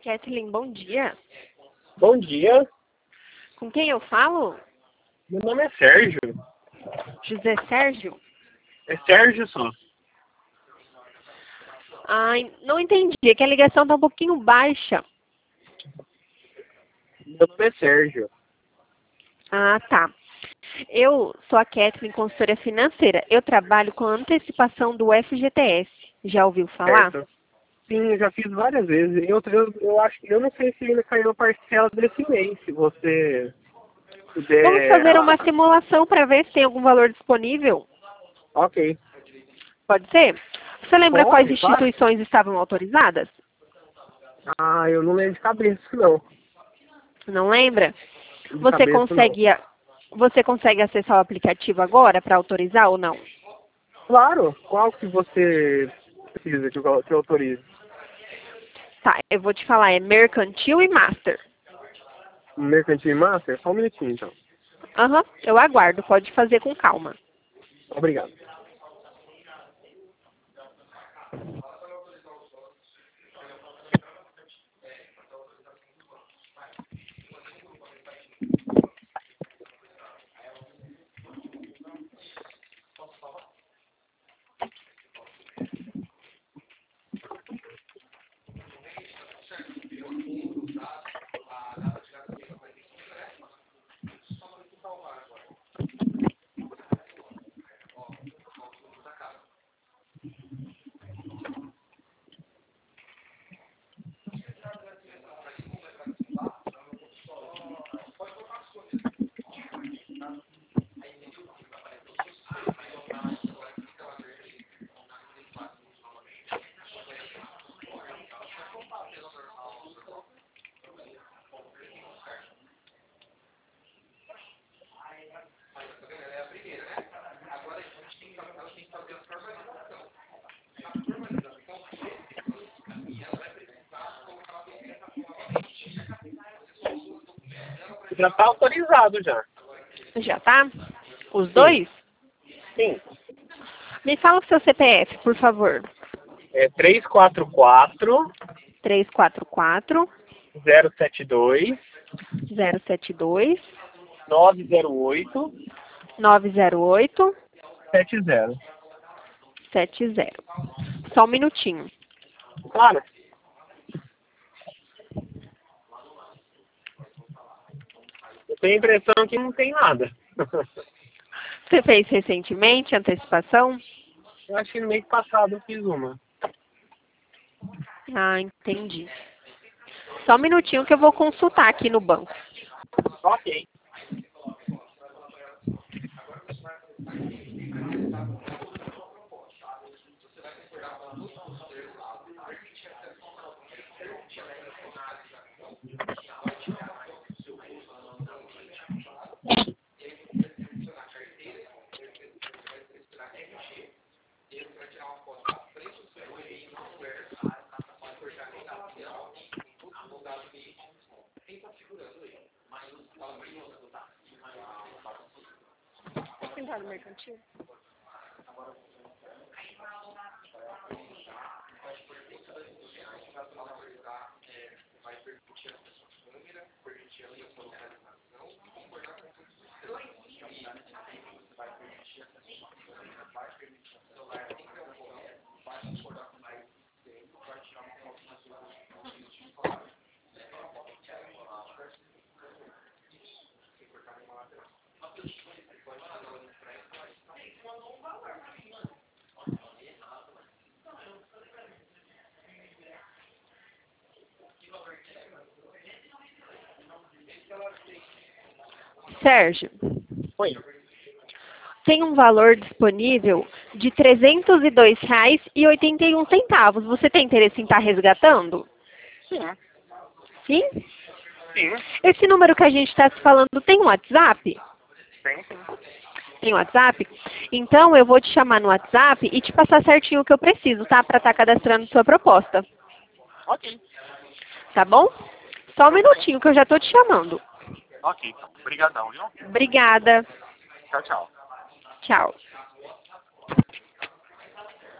Kathleen, bom dia. Bom dia, Com quem eu falo? meu nome é Sérgio. José Sérgio? É Sérgio só. Ai, não entendi, é que a ligação tá um pouquinho baixa. Meu nome é Sérgio. Ah, tá. Eu sou a Kathleen, consultora financeira. Eu trabalho com antecipação do FGTS. Já ouviu falar? Certo? Sim, eu já fiz várias vezes. Eu acho que eu não sei se ainda caiu a parcela desse mês. Se você Vamos puder. fazer uma simulação para ver se tem algum valor disponível? Ok. Pode ser? Você lembra quais Pode, claro. instituições estavam autorizadas? Ah, eu não lembro de cabeça, não. Não lembra? De Você cabeça, não. consegue, você consegue acessar o aplicativo agora para autorizar ou não? Claro. Qual que você precisa que eu autorize? Tá, eu vou te falar, é mercantil e master. Mercantil e Master? Só um minutinho, então. Aham, eu aguardo, pode fazer com calma. Obrigado. Já está autorizado já. Já tá? Os Sim. dois? Sim. Me fala o seu CPF, por favor. É 344 344 072 072 908 908 70. 70. Só um minutinho. Claro. Eu tenho a impressão que não tem nada. Você fez recentemente antecipação? Eu acho que no mês passado eu fiz uma. Ah, entendi. Só um minutinho que eu vou consultar aqui no banco. Ok. Entrar no mercantil? Sérgio, Oi. tem um valor disponível de R$ 302,81. Você tem interesse em estar resgatando? Sim. Sim? Sim. Esse número que a gente está se falando tem um WhatsApp? Tem sim. Tem um WhatsApp? Então eu vou te chamar no WhatsApp e te passar certinho o que eu preciso, tá? Para estar cadastrando sua proposta. Ok. Tá bom? Só um minutinho que eu já tô te chamando. Ok. Obrigadão, viu? Obrigada. Tchau, tchau. Tchau.